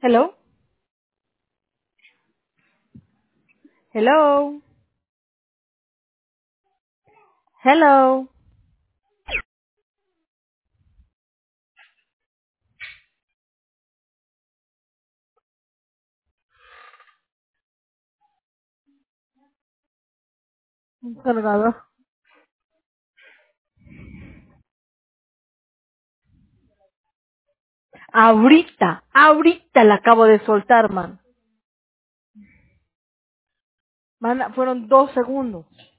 Hello, hello, hello. Un cargador. Ahorita la acabo de soltar, man. Man, fueron 2 segundos.